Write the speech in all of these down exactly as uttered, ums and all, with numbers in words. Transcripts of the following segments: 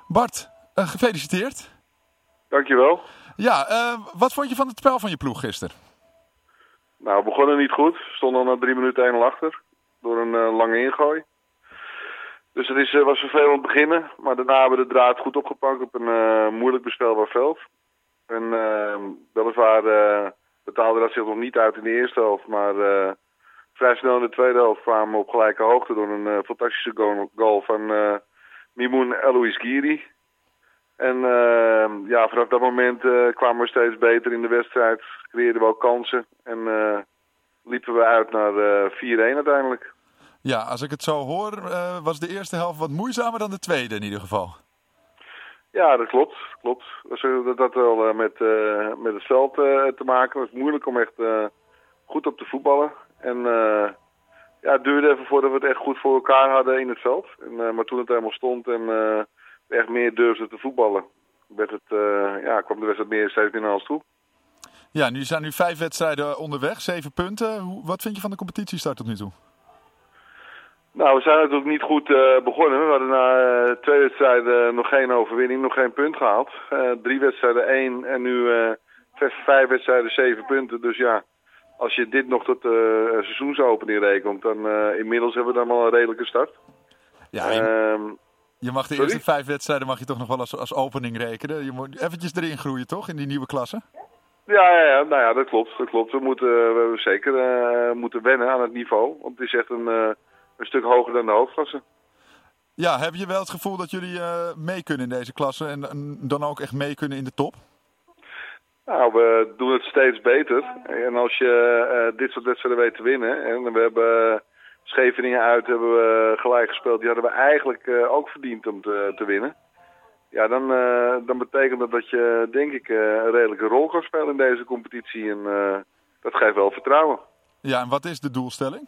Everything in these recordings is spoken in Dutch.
Bart, uh, gefeliciteerd. Dankjewel. Ja, uh, wat vond je van het spel van je ploeg gisteren? Nou, we begonnen niet goed. We stonden al na drie minuten één nul achter. Door een uh, lange ingooi. Dus het is, uh, was vervelend beginnen. Maar daarna hebben we de draad goed opgepakt op een uh, moeilijk bespelbaar veld. En uh, weliswaar uh, betaalde dat zich nog niet uit in de eerste helft. Maar uh, vrij snel in de tweede helft kwamen we op gelijke hoogte door een uh, fantastische goal, goal van uh, Mimoun Elouizgiri. En uh, ja, vanaf dat moment uh, kwamen we steeds beter in de wedstrijd. Creëerden we ook kansen. En uh, liepen we uit naar uh, vier-een uiteindelijk. Ja, als ik het zo hoor, uh, was de eerste helft wat moeizamer dan de tweede in ieder geval. Ja, dat klopt. klopt. Dat had wel uh, met, uh, met het veld uh, te maken. Het was moeilijk om echt uh, goed op te voetballen. En uh, ja, het duurde even voordat we het echt goed voor elkaar hadden in het veld. En, uh, maar toen het helemaal stond en uh, we echt meer durfden te voetballen, werd het, uh, ja, kwam de wedstrijd meer steeds meer naar ons toe. Ja, nu zijn nu vijf wedstrijden onderweg, zeven punten. Hoe, wat vind je van de competitiestart tot nu toe? Nou, we zijn natuurlijk niet goed uh, begonnen. We hadden na uh, twee wedstrijden nog geen overwinning, nog geen punt gehaald. Uh, drie wedstrijden één en nu uh, vijf, vijf wedstrijden zeven punten. Dus ja, als je dit nog tot de uh, seizoensopening rekent, dan uh, inmiddels hebben we dan wel een redelijke start. Ja, je, um, je mag de sorry? eerste vijf wedstrijden mag je toch nog wel als, als opening rekenen. Je moet eventjes erin groeien, toch, in die nieuwe klasse? Ja, ja, ja, nou ja, dat klopt. Dat klopt. We moeten we hebben zeker uh, moeten wennen aan het niveau. Want het is echt een... Uh, Een stuk hoger dan de hoofdklasse. Ja, heb je wel het gevoel dat jullie uh, mee kunnen in deze klasse en, en dan ook echt mee kunnen in de top? Nou, we doen het steeds beter. En als je uh, dit soort wedstrijden weet te winnen... en we hebben uh, Scheveningen uit, hebben we gelijk gespeeld... die hadden we eigenlijk uh, ook verdiend om te, te winnen. Ja, dan, uh, dan betekent dat dat je, denk ik, uh, een redelijke rol kan spelen in deze competitie. En uh, dat geeft wel vertrouwen. Ja, en wat is de doelstelling?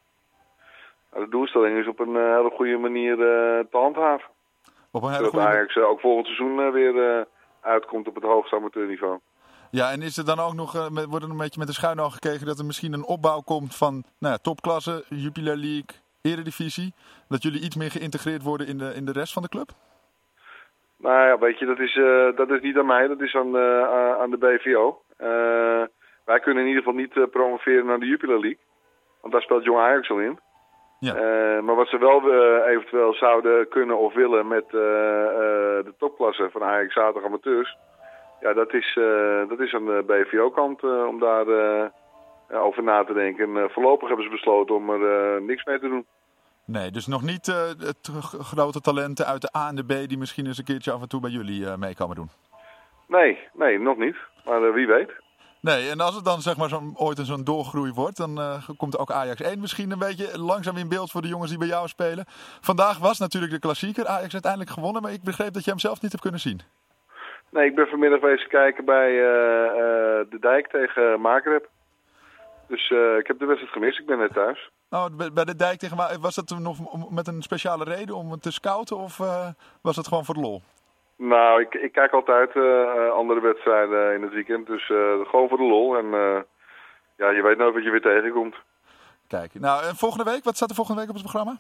De doelstelling is op een uh, hele goede manier uh, te handhaven. Op een hele Zodat goede... Ajax uh, ook volgend seizoen uh, weer uh, uitkomt op het hoogste amateurniveau. Ja, en is er dan ook nog, uh, met, wordt er een beetje met de schuin oog gekeken dat er misschien een opbouw komt van nou ja, topklasse, Jupiler League, Eredivisie? Dat jullie iets meer geïntegreerd worden in de, in de rest van de club? Nou ja, weet je, dat is, uh, dat is niet aan mij, dat is aan, uh, aan de B V O. Uh, wij kunnen in ieder geval niet uh, promoveren naar de Jupiler League. Want daar speelt Jong Ajax al in. Ja. Uh, maar wat ze wel uh, eventueel zouden kunnen of willen met uh, uh, de topklasse van Ajax zaterdag amateurs. Ja, dat is, uh, dat is aan de B V O-kant uh, om daar uh, over na te denken. En uh, voorlopig hebben ze besloten om er uh, niks mee te doen. Nee, dus nog niet uh, het grote talenten uit de A en de B die misschien eens een keertje af en toe bij jullie uh, mee komen doen? Nee, nee, nog niet. Maar uh, wie weet. Nee, en als het dan zeg maar zo'n, ooit een zo'n doorgroei wordt, dan uh, komt ook Ajax één misschien een beetje langzaam in beeld voor de jongens die bij jou spelen. Vandaag was natuurlijk de klassieker, Ajax uiteindelijk gewonnen, maar ik begreep dat je hem zelf niet hebt kunnen zien. Nee, ik ben vanmiddag wezen kijken bij uh, uh, De Dijk tegen Magreb. Dus uh, ik heb de wedstrijd gemist, ik ben net thuis. Oh, bij De Dijk tegen Magreb, was dat nog met een speciale reden om te scouten of uh, was dat gewoon voor de lol? Nou, ik, ik kijk altijd uh, andere wedstrijden in het weekend, dus uh, gewoon voor de lol. En uh, ja, je weet nooit wat je weer tegenkomt. Kijk, nou en volgende week, wat staat er volgende week op het programma?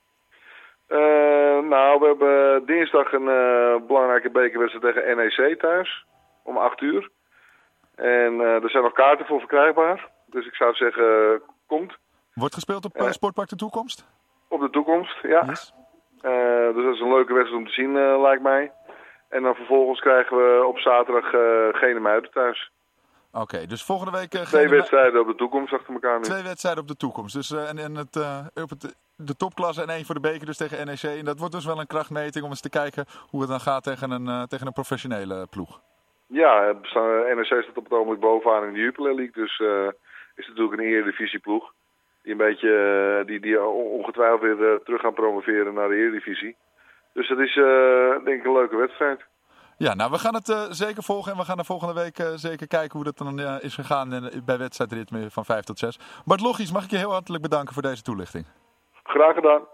Uh, nou, we hebben dinsdag een uh, belangrijke bekerwedstrijd tegen N E C thuis, om acht uur. En uh, er zijn nog kaarten voor verkrijgbaar, dus ik zou zeggen, uh, komt. Wordt gespeeld op uh, Sportpark de Toekomst? Op de Toekomst, ja. Yes. Uh, dus dat is een leuke wedstrijd om te zien, uh, lijkt mij. En dan vervolgens krijgen we op zaterdag uh, Genemuiden thuis. Oké, okay, dus volgende week... Uh, Twee Gene... wedstrijden op de toekomst achter elkaar nu. Twee wedstrijden op de toekomst. Dus uh, en, en het, uh, op het, de topklasse en één voor de beker dus tegen N E C. En dat wordt dus wel een krachtmeting om eens te kijken hoe het dan gaat tegen een, uh, tegen een professionele ploeg. Ja, N E C staat op het ogenblik bovenaan in de Jupiler League. Dus uh, is het natuurlijk een Eredivisie ploeg. Die een beetje, uh, die, die ongetwijfeld weer uh, terug gaan promoveren naar de Eredivisie. Dus dat is uh, denk ik een leuke wedstrijd. Ja, nou we gaan het uh, zeker volgen en we gaan er volgende week uh, zeker kijken hoe dat dan uh, is gegaan uh, bij wedstrijdritme van vijf tot zes. Bart Logies, mag ik je heel hartelijk bedanken voor deze toelichting. Graag gedaan.